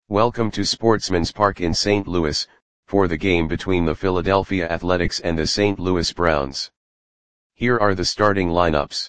Welcome to Sportsman's Park in St. Louis, for the game between the Philadelphia Athletics and the St. Louis Browns. Here are the starting lineups.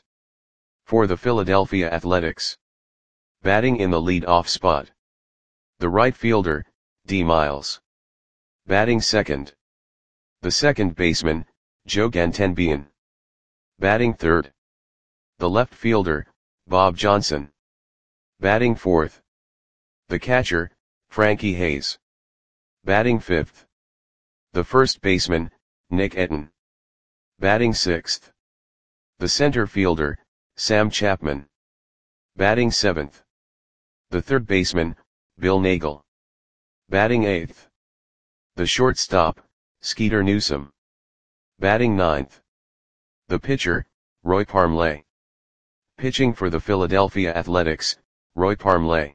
For the Philadelphia Athletics. Batting in the lead-off spot. The right fielder, D. Miles. Batting second. The second baseman, Joe Gantenbein. Batting third. The left fielder, Bob Johnson. Batting fourth. The catcher, Frankie Hayes. Batting fifth. The first baseman, Nick Etten. Batting sixth. The center fielder, Sam Chapman. Batting seventh. The third baseman, Bill Nagle. Batting eighth. The shortstop, Skeeter Newsom. Batting ninth. The pitcher, Roy Parmley. Pitching for the Philadelphia Athletics, Roy Parmley.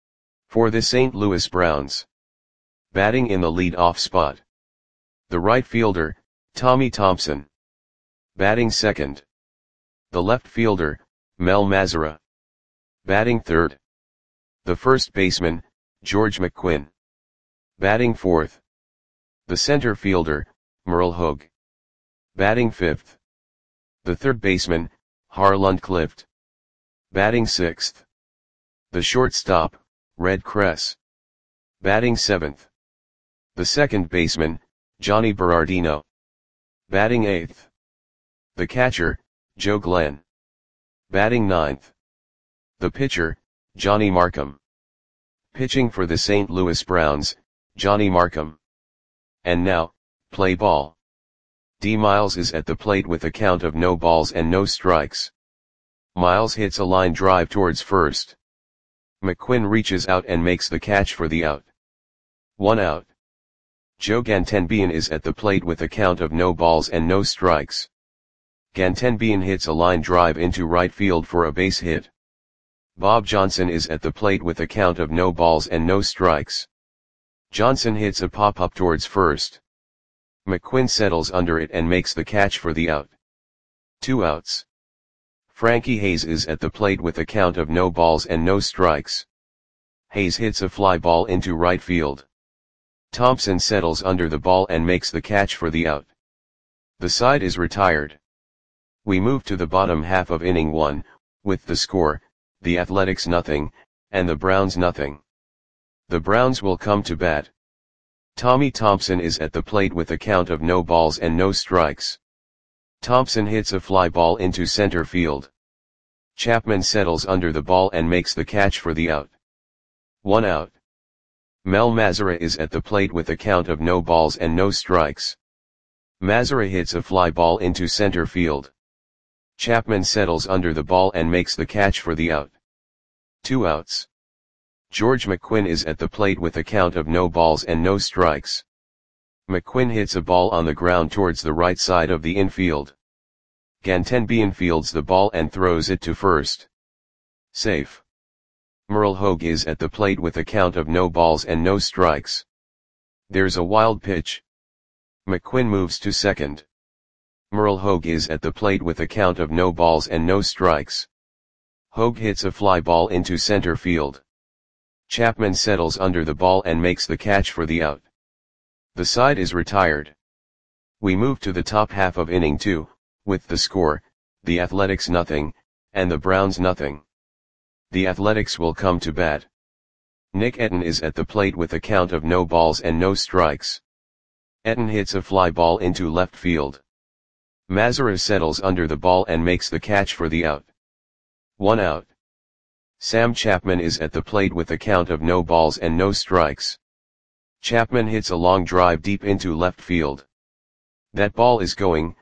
For the St. Louis Browns. Batting in the lead-off spot. The right fielder, Tommy Thompson. Batting second. The left fielder, Mel Mazzara. Batting third. The first baseman, George McQuinn. Batting fourth. The center fielder, Merle Hogue. Batting fifth. The third baseman, Harlan Clift. Batting sixth. The shortstop, Red Kress. Batting seventh. The second baseman, Johnny Berardino. Batting eighth. The catcher, Joe Glenn. Batting ninth. The pitcher, Johnny Markham. Pitching for the St. Louis Browns, Johnny Markham. And now, play ball. D. Miles is at the plate with a count of no balls and no strikes. Miles hits a line drive towards first. McQuinn reaches out and makes the catch for the out. 1 out. Joe Gantenbein is at the plate with a count of no balls and no strikes. Gantenbein hits a line drive into right field for a base hit. Bob Johnson is at the plate with a count of no balls and no strikes. Johnson hits a pop-up towards first. McQuinn settles under it and makes the catch for the out. 2 outs. Frankie Hayes is at the plate with a count of no balls and no strikes. Hayes hits a fly ball into right field. Thompson settles under the ball and makes the catch for the out. The side is retired. We move to the bottom half of inning 1, with the score, the Athletics nothing, and the Browns nothing. The Browns will come to bat. Tommy Thompson is at the plate with a count of no balls and no strikes. Thompson hits a fly ball into center field. Chapman settles under the ball and makes the catch for the out. 1 out. Mel Mazzara is at the plate with a count of no balls and no strikes. Mazzara hits a fly ball into center field. Chapman settles under the ball and makes the catch for the out. 2 outs. George McQuinn is at the plate with a count of no balls and no strikes. McQuinn hits a ball on the ground towards the right side of the infield. Gantenbein fields the ball and throws it to first. Safe. Merle Hogue is at the plate with a count of no balls and no strikes. There's a wild pitch. McQuinn moves to second. Merle Hogue is at the plate with a count of no balls and no strikes. Hogue hits a fly ball into center field. Chapman settles under the ball and makes the catch for the out. The side is retired. We move to the top half of inning 2, with the score, the Athletics nothing, and the Browns nothing. The Athletics will come to bat. Nick Etten is at the plate with a count of no balls and no strikes. Etten hits a fly ball into left field. Mazzara settles under the ball and makes the catch for the out. 1 out. Sam Chapman is at the plate with a count of no balls and no strikes. Chapman hits a long drive deep into left field. That ball is gone.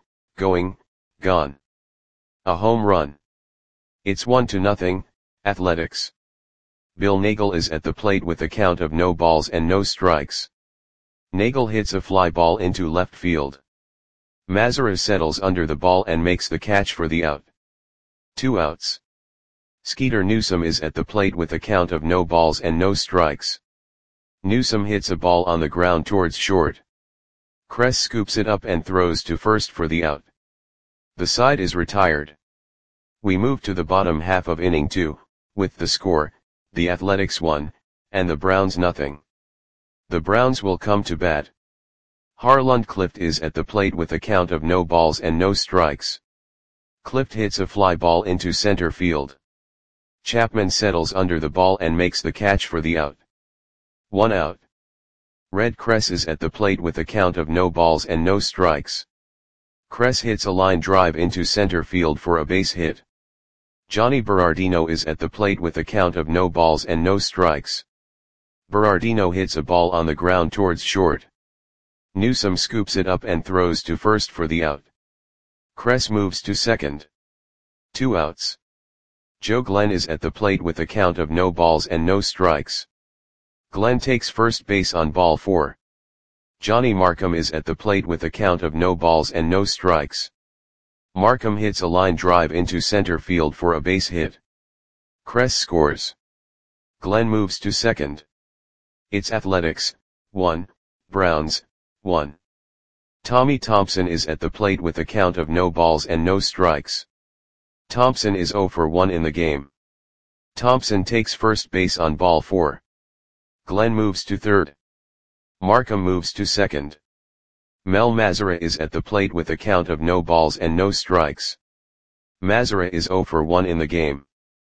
A home run. It's 1-0, Athletics. Bill Nagle is at the plate with a count of no balls and no strikes. Nagle hits a fly ball into left field. Mazzara settles under the ball and makes the catch for the out. 2 outs. Skeeter Newsom is at the plate with a count of no balls and no strikes. Newsom hits a ball on the ground towards short. Kress scoops it up and throws to first for the out. The side is retired. We move to the bottom half of inning 2, with the score, the Athletics 1, and the Browns nothing. The Browns will come to bat. Harland Clift is at the plate with a count of no balls and no strikes. Clift hits a fly ball into center field. Chapman settles under the ball and makes the catch for the out. 1 out. Red Cress is at the plate with a count of no balls and no strikes. Cress hits a line drive into center field for a base hit. Johnny Berardino is at the plate with a count of no balls and no strikes. Berardino hits a ball on the ground towards short. Newsome scoops it up and throws to first for the out. Cress moves to second. 2 outs. Joe Glenn is at the plate with a count of no balls and no strikes. Glenn takes first base on ball 4. Johnny Markham is at the plate with a count of no balls and no strikes. Markham hits a line drive into center field for a base hit. Cress scores. Glenn moves to second. It's Athletics, 1, Browns, 1. Tommy Thompson is at the plate with a count of no balls and no strikes. Thompson is 0 for 1 in the game. Thompson takes first base on ball 4. Glenn moves to third. Markham moves to second. Mel Mazara is at the plate with a count of no balls and no strikes. Mazara is 0 for 1 in the game.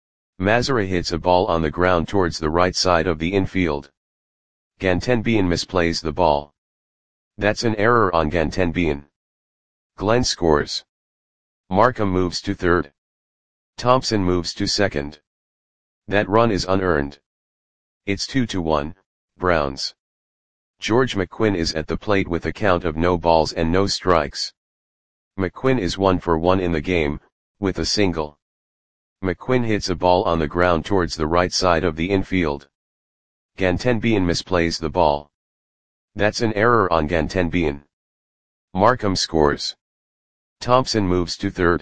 Mazara hits a ball on the ground towards the right side of the infield. Gantenbein misplays the ball. That's an error on Gantenbein. Glenn scores. Markham moves to third. Thompson moves to second. That run is unearned. It's 2-1, Browns. George McQuinn is at the plate with a count of no balls and no strikes. McQuinn is 1 for 1 in the game, with a single. McQuinn hits a ball on the ground towards the right side of the infield. Gantenbein misplays the ball. That's an error on Gantenbein. Markham scores. Thompson moves to third.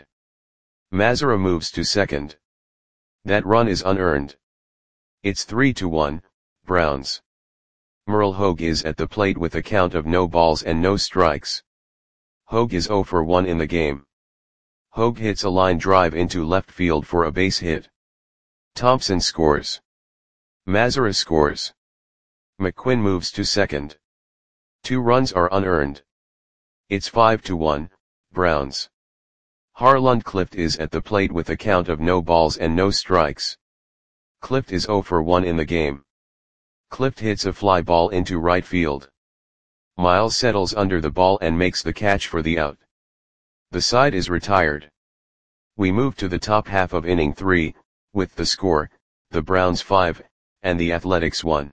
Mazara moves to second. That run is unearned. It's 3-1, Browns. Merle Hogue is at the plate with a count of no balls and no strikes. Hogue is 0 for 1 in the game. Hogue hits a line drive into left field for a base hit. Thompson scores. Mazara scores. McQuinn moves to second. 2 runs are unearned. It's 5-1, Browns. Harland Clift is at the plate with a count of no balls and no strikes. Clift is 0 for 1 in the game. Clift hits a fly ball into right field. Miles settles under the ball and makes the catch for the out. The side is retired. We move to the top half of inning 3, with the score, the Browns 5, and the Athletics 1.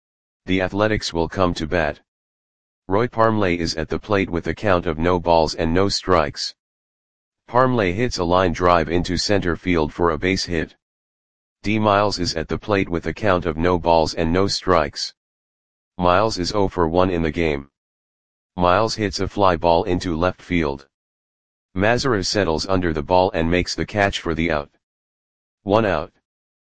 The Athletics will come to bat. Roy Parmley is at the plate with a count of no balls and no strikes. Parmley hits a line drive into center field for a base hit. D. Miles is at the plate with a count of no balls and no strikes. Miles is 0 for 1 in the game. Miles hits a fly ball into left field. Mazara settles under the ball and makes the catch for the out. 1 out.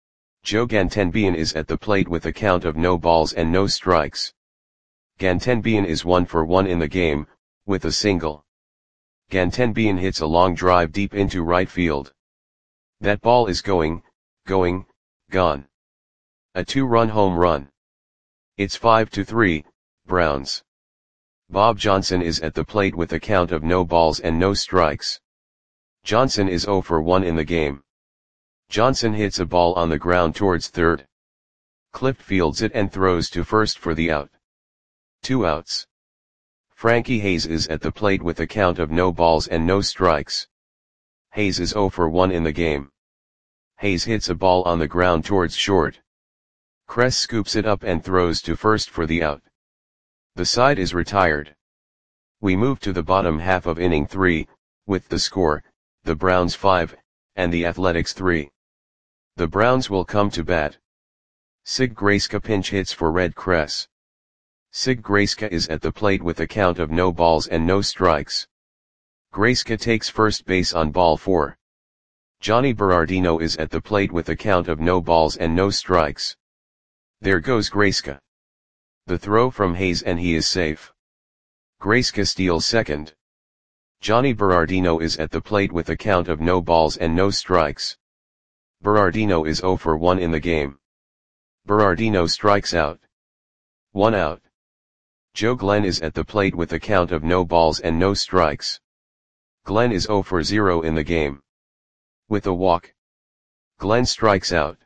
Joe Gantenbein is at the plate with a count of no balls and no strikes. Gantenbein is 1 for 1 in the game, with a single. Gantenbein hits a long drive deep into right field. That ball is going, gone. A 2-run home run. It's 5-3, Browns. Bob Johnson is at the plate with a count of no balls and no strikes. Johnson is 0 for 1 in the game. Johnson hits a ball on the ground towards third. Clift fields it and throws to first for the out. 2 outs. Frankie Hayes is at the plate with a count of no balls and no strikes. Hayes is 0 for 1 in the game. Hayes hits a ball on the ground towards short. Cress scoops it up and throws to first for the out. The side is retired. We move to the bottom half of inning 3, with the score, the Browns 5, and the Athletics 3. The Browns will come to bat. Sig Grayska pinch hits for Red Cress. Sig Grayska is at the plate with a count of no balls and no strikes. Grayska takes first base on ball 4. Johnny Berardino is at the plate with a count of no balls and no strikes. There goes Grayska. The throw from Hayes and he is safe. Grayska steals second. Johnny Berardino is at the plate with a count of no balls and no strikes. Berardino is 0 for 1 in the game. Berardino strikes out. 1 out. Joe Glenn is at the plate with a count of no balls and no strikes. Glenn is 0 for 0 in the game. With a walk, Glenn strikes out.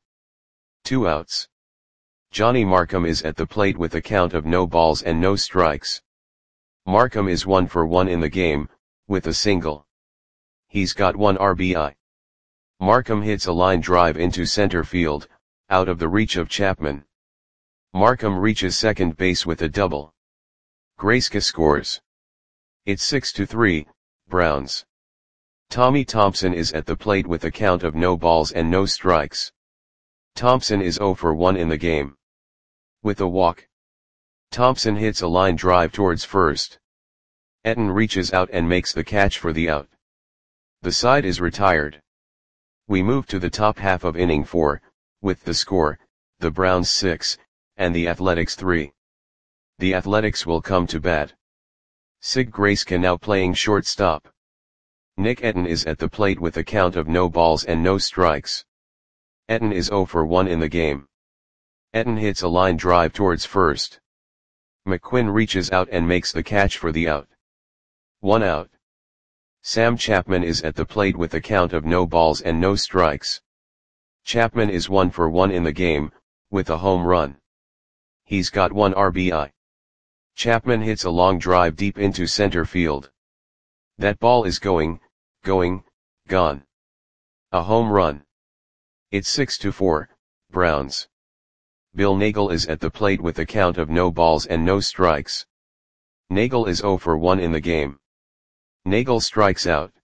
2 outs. Johnny Markham is at the plate with a count of no balls and no strikes. Markham is 1 for 1 in the game, with a single. He's got 1 RBI. Markham hits a line drive into center field, out of the reach of Chapman. Markham reaches second base with a double. Grayska scores. It's 6-3, Browns. Tommy Thompson is at the plate with a count of no balls and no strikes. Thompson is 0 for 1 in the game. With a walk, Thompson hits a line drive towards first. Etten reaches out and makes the catch for the out. The side is retired. We move to the top half of inning 4, with the score, the Browns 6, and the Athletics 3. The Athletics will come to bat. Sig Grayska now playing shortstop. Nick Etten is at the plate with a count of no balls and no strikes. Etten is 0 for 1 in the game. Etten hits a line drive towards first. McQuinn reaches out and makes the catch for the out. 1 out. Sam Chapman is at the plate with a count of no balls and no strikes. Chapman is 1 for 1 in the game, with a home run. He's got 1 RBI. Chapman hits a long drive deep into center field. That ball is going, gone. A home run. It's 6-4, Browns. Bill Nagle is at the plate with a count of no balls and no strikes. Nagle is 0 for 1 in the game. Nagle strikes out.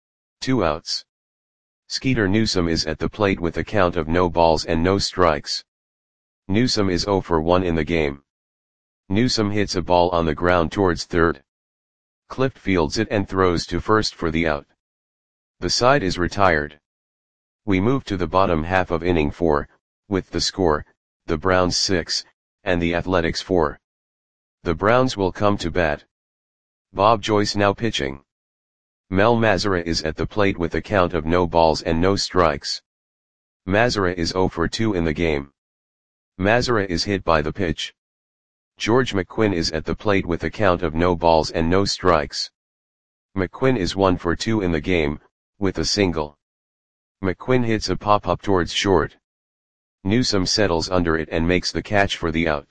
2 outs. Skeeter Newsom is at the plate with a count of no balls and no strikes. Newsom is 0 for 1 in the game. Newsom hits a ball on the ground towards third. Clift fields it and throws to first for the out. The side is retired. We move to the bottom half of inning 4, with the score, the Browns 6, and the Athletics 4. The Browns will come to bat. Bob Joyce now pitching. Mel Mazara is at the plate with a count of no balls and no strikes. Mazara is 0 for 2 in the game. Mazara is hit by the pitch. George McQuinn is at the plate with a count of no balls and no strikes. McQuinn is 1 for 2 in the game, with a single. McQuinn hits a pop-up towards short. Newsom settles under it and makes the catch for the out.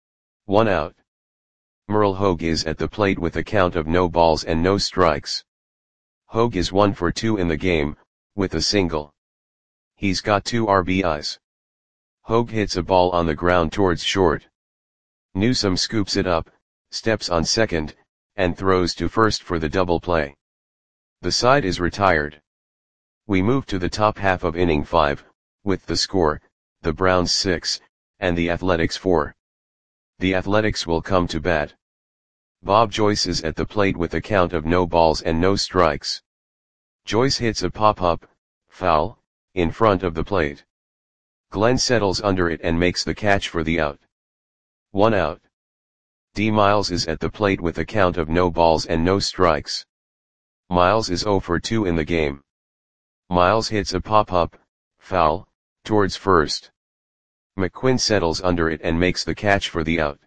1 out. Merle Hogue is at the plate with a count of no balls and no strikes. Hogue is 1 for 2 in the game, with a single. He's got 2 RBIs. Hogue hits a ball on the ground towards short. Newsom scoops it up, steps on second, and throws to first for the double play. The side is retired. We move to the top half of inning 5, with the score, the Browns 6, and the Athletics 4. The Athletics will come to bat. Bob Joyce is at the plate with a count of no balls and no strikes. Joyce hits a pop-up, foul, in front of the plate. Glenn settles under it and makes the catch for the out. 1 out. D. Miles is at the plate with a count of no balls and no strikes. Miles is 0 for 2 in the game. Miles hits a pop-up, foul, towards first. McQuinn settles under it and makes the catch for the out.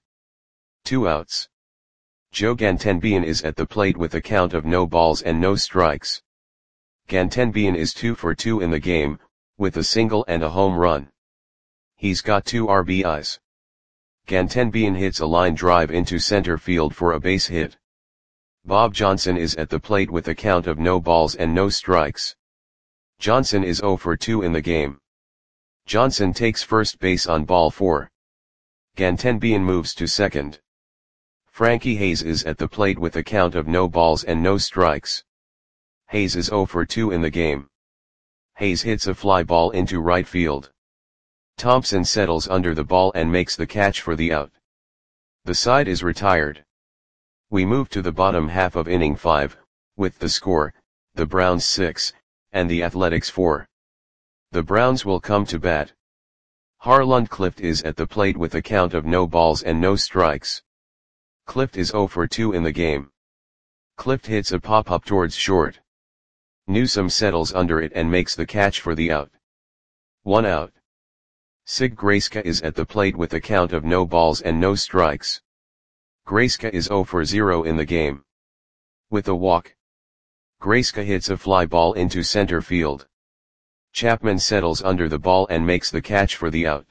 2 outs. Joe Gantenbean is at the plate with a count of no balls and no strikes. Gantenbean is 2 for 2 in the game, with a single and a home run. He's got 2 RBIs. Gantenbean hits a line drive into center field for a base hit. Bob Johnson is at the plate with a count of no balls and no strikes. Johnson is 0 for 2 in the game. Johnson takes first base on ball 4. Gantenbean moves to second. Frankie Hayes is at the plate with a count of no balls and no strikes. Hayes is 0 for 2 in the game. Hayes hits a fly ball into right field. Thompson settles under the ball and makes the catch for the out. The side is retired. We move to the bottom half of inning 5, with the score, the Browns 6, and the Athletics 4. The Browns will come to bat. Harlund Clift is at the plate with a count of no balls and no strikes. Clift is 0 for 2 in the game. Clift hits a pop-up towards short. Newsom settles under it and makes the catch for the out. 1 out. Sig Grayska is at the plate with a count of no balls and no strikes. Grayska is 0 for 0 in the game. With a walk, Grayska hits a fly ball into center field. Chapman settles under the ball and makes the catch for the out.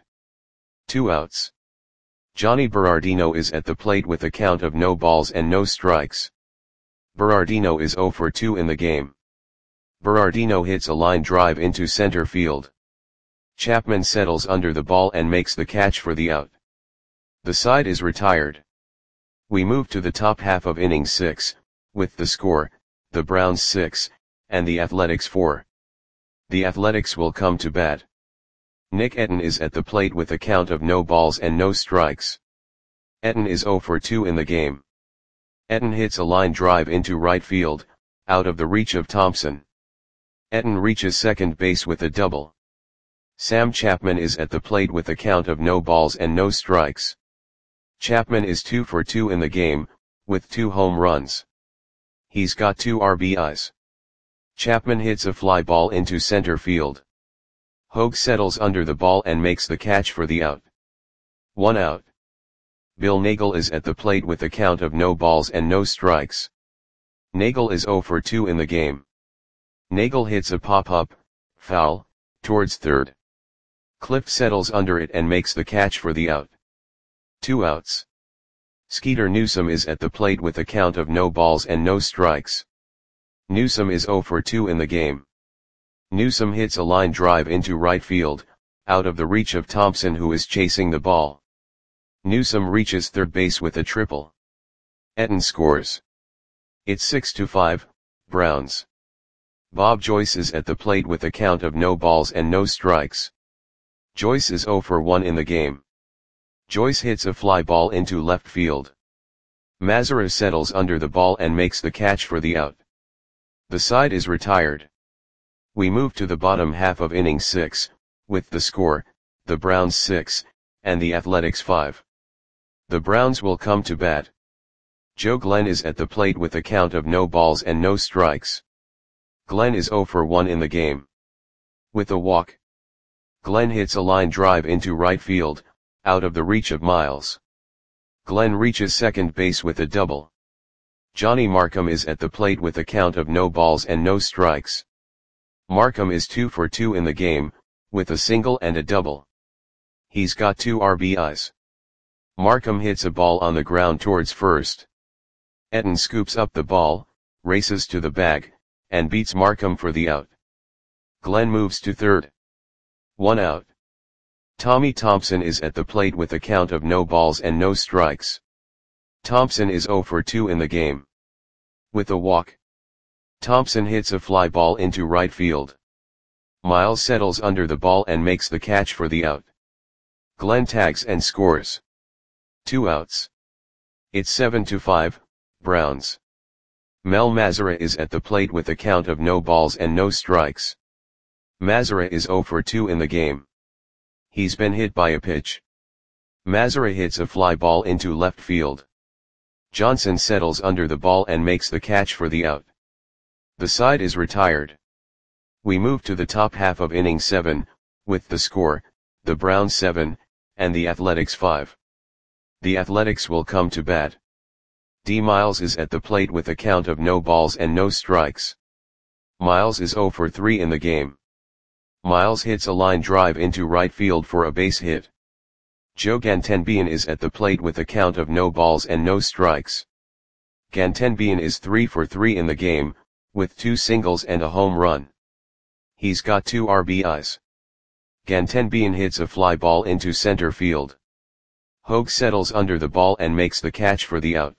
2 outs. Johnny Berardino is at the plate with a count of no balls and no strikes. Berardino is 0 for 2 in the game. Berardino hits a line drive into center field. Chapman settles under the ball and makes the catch for the out. The side is retired. We move to the top half of inning 6, with the score, the Browns 6, and the Athletics 4. The Athletics will come to bat. Nick Etten is at the plate with a count of no balls and no strikes. Etten is 0 for 2 in the game. Etten hits a line drive into right field, out of the reach of Thompson. Etten reaches second base with a double. Sam Chapman is at the plate with a count of no balls and no strikes. Chapman is 2 for 2 in the game, with 2 home runs. He's got 2 RBIs. Chapman hits a fly ball into center field. Hogue settles under the ball and makes the catch for the out. 1 out. Bill Nagle is at the plate with a count of no balls and no strikes. Nagle is 0 for 2 in the game. Nagle hits a pop-up, foul, towards third. Cliff settles under it and makes the catch for the out. 2 outs. Skeeter Newsome is at the plate with a count of no balls and no strikes. Newsome is 0 for 2 in the game. Newsome hits a line drive into right field, out of the reach of Thompson, who is chasing the ball. Newsome reaches third base with a triple. Etten scores. It's 6-5, Browns. Bob Joyce is at the plate with a count of no balls and no strikes. Joyce is 0 for 1 in the game. Joyce hits a fly ball into left field. Mazara settles under the ball and makes the catch for the out. The side is retired. We move to the bottom half of inning 6, with the score, the Browns 6, and the Athletics 5. The Browns will come to bat. Joe Glenn is at the plate with a count of no balls and no strikes. Glenn is 0 for 1 in the game. With a walk, Glenn hits a line drive into right field, out of the reach of Miles. Glenn reaches second base with a double. Johnny Markham is at the plate with a count of no balls and no strikes. Markham is 2 for 2 in the game, with a single and a double. He's got 2 RBIs. Markham hits a ball on the ground towards first. Etten scoops up the ball, races to the bag, and beats Markham for the out. Glenn moves to third. 1 out. Tommy Thompson is at the plate with a count of no balls and no strikes. Thompson is 0 for 2 in the game. With a walk, Thompson hits a fly ball into right field. Miles settles under the ball and makes the catch for the out. Glenn tags and scores. 2 outs. It's 7-5, Browns. Mel Mazara is at the plate with a count of no balls and no strikes. Mazara is 0 for 2 in the game. He's been hit by a pitch. Mazara hits a fly ball into left field. Johnson settles under the ball and makes the catch for the out. The side is retired. We move to the top half of inning 7, with the score, the Browns 7, and the Athletics 5. The Athletics will come to bat. D. Miles is at the plate with a count of no balls and no strikes. Miles is 0 for 3 in the game. Miles hits a line drive into right field for a base hit. Joe Gantenbean is at the plate with a count of no balls and no strikes. Gantenbean is 3 for 3 in the game, with 2 singles and a home run. He's got 2 RBIs. Gantenbean hits a fly ball into center field. Hogue settles under the ball and makes the catch for the out.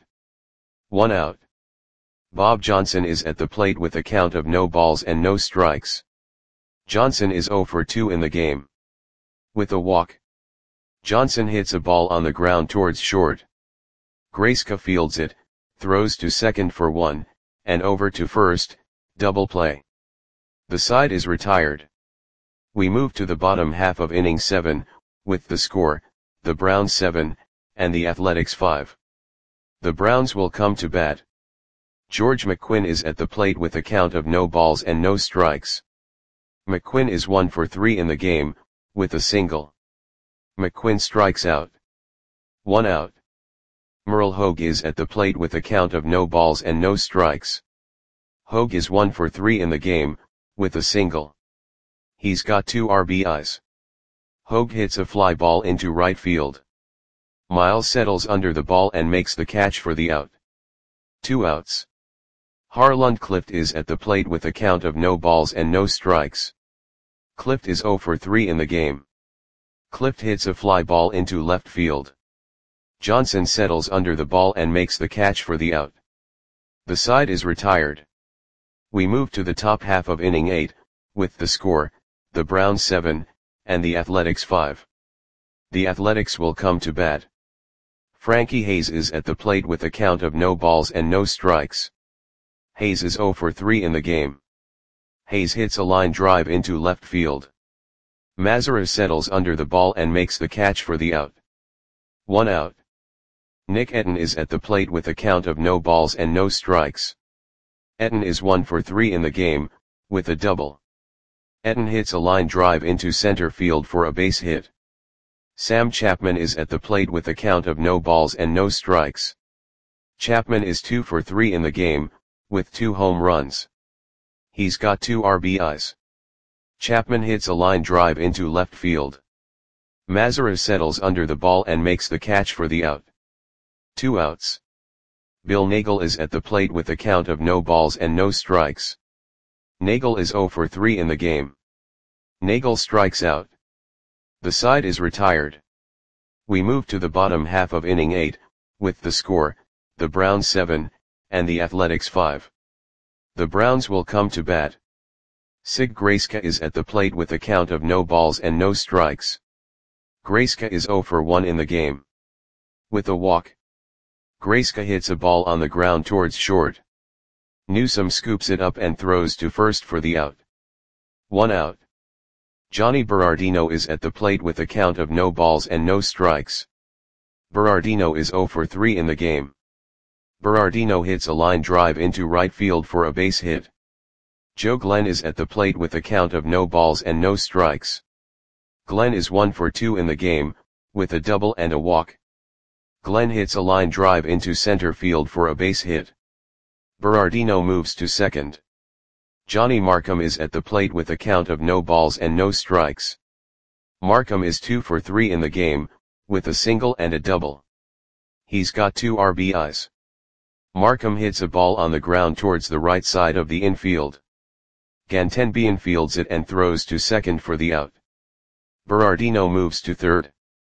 1 out. Bob Johnson is at the plate with a count of no balls and no strikes. Johnson is 0 for 2 in the game. With a walk, Johnson hits a ball on the ground towards short. Grayska fields it, throws to second for 1, and over to first, double play. The side is retired. We move to the bottom half of inning 7, with the score, the Browns 7, and the Athletics 5. The Browns will come to bat. George McQuinn is at the plate with a count of no balls and no strikes. McQuinn is 1 for 3 in the game, with a single. McQuinn strikes out. 1 out. Merle Hogue is at the plate with a count of no balls and no strikes. Hogue is 1 for 3 in the game, with a single. He's got 2 RBIs. Hogue hits a fly ball into right field. Miles settles under the ball and makes the catch for the out. 2 outs. Harland Clift is at the plate with a count of no balls and no strikes. Clift is 0 for 3 in the game. Clift hits a fly ball into left field. Johnson settles under the ball and makes the catch for the out. The side is retired. We move to the top half of inning 8, with the score, the Browns 7, and the Athletics 5. The Athletics will come to bat. Frankie Hayes is at the plate with a count of no balls and no strikes. Hayes is 0 for 3 in the game. Hayes hits a line drive into left field. Mazara settles under the ball and makes the catch for the out. 1 out. Nick Etten is at the plate with a count of no balls and no strikes. Etten is 1 for 3 in the game, with a double. Etten hits a line drive into center field for a base hit. Sam Chapman is at the plate with a count of no balls and no strikes. Chapman is 2 for 3 in the game, with 2 home runs. He's got 2 RBIs. Chapman hits a line drive into left field. Mazara settles under the ball and makes the catch for the out. 2 outs. Bill Nagel is at the plate with a count of no balls and no strikes. Nagel is 0 for 3 in the game. Nagel strikes out. The side is retired. We move to the bottom half of inning 8, with the score, the Browns 7, and the Athletics 5. The Browns will come to bat. Sig Grayska is at the plate with a count of no balls and no strikes. Grayska is 0 for 1 in the game. With a walk, Grayska hits a ball on the ground towards short. Newsome scoops it up and throws to first for the out. 1 out. Johnny Berardino is at the plate with a count of no balls and no strikes. Berardino is 0 for 3 in the game. Berardino hits a line drive into right field for a base hit. Joe Glenn is at the plate with a count of no balls and no strikes. Glenn is 1 for 2 in the game, with a double and a walk. Glenn hits a line drive into center field for a base hit. Berardino moves to second. Johnny Markham is at the plate with a count of no balls and no strikes. Markham is 2 for 3 in the game, with a single and a double. He's got 2 RBIs. Markham hits a ball on the ground towards the right side of the infield. Gantenbian fields it and throws to second for the out. Berardino moves to third.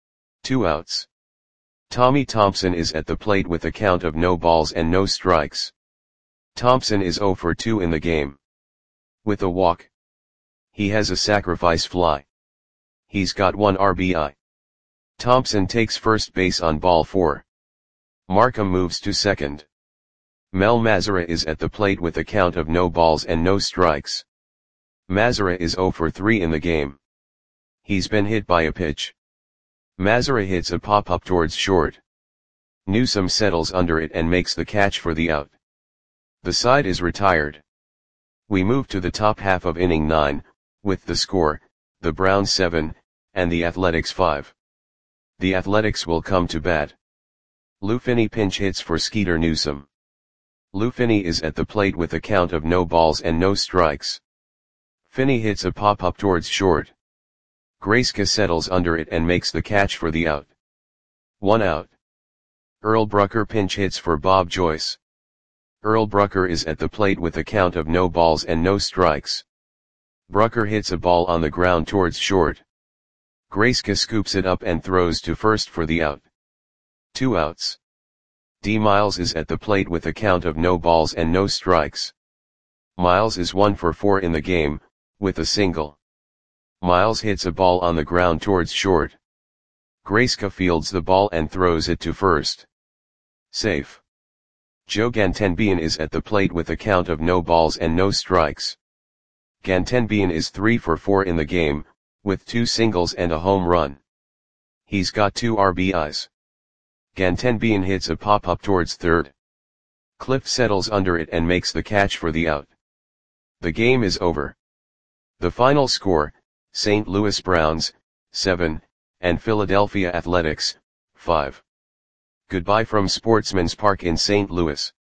2 outs. Tommy Thompson is at the plate with a count of no balls and no strikes. Thompson is 0 for 2 in the game. With a walk, he has a sacrifice fly. He's got 1 RBI. Thompson takes first base on ball 4. Markham moves to second. Mel Mazara is at the plate with a count of no balls and no strikes. Mazara is 0 for 3 in the game. He's been hit by a pitch. Mazara hits a pop-up towards short. Newsome settles under it and makes the catch for the out. The side is retired. We move to the top half of inning 9, with the score, the Browns 7, and the Athletics 5. The Athletics will come to bat. Lou Finney pinch hits for Skeeter Newsome. Lou Finney is at the plate with a count of no balls and no strikes. Finney hits a pop-up towards short. Grayska settles under it and makes the catch for the out. 1 out. Earl Brucker pinch hits for Bob Joyce. Earl Brucker is at the plate with a count of no balls and no strikes. Brucker hits a ball on the ground towards short. Grayska scoops it up and throws to first for the out. 2 outs. D. Miles is at the plate with a count of no balls and no strikes. Miles is 1 for 4 in the game, with a single. Miles hits a ball on the ground towards short. Grayska fields the ball and throws it to first. Safe. Joe Gantenbian is at the plate with a count of no balls and no strikes. Gantenbian is 3 for 4 in the game, with 2 singles and a home run. He's got 2 RBIs. Gantenbian hits a pop-up towards third. Cliff settles under it and makes the catch for the out. The game is over. The final score, St. Louis Browns, 7, and Philadelphia Athletics, 5. Goodbye from Sportsman's Park in St. Louis.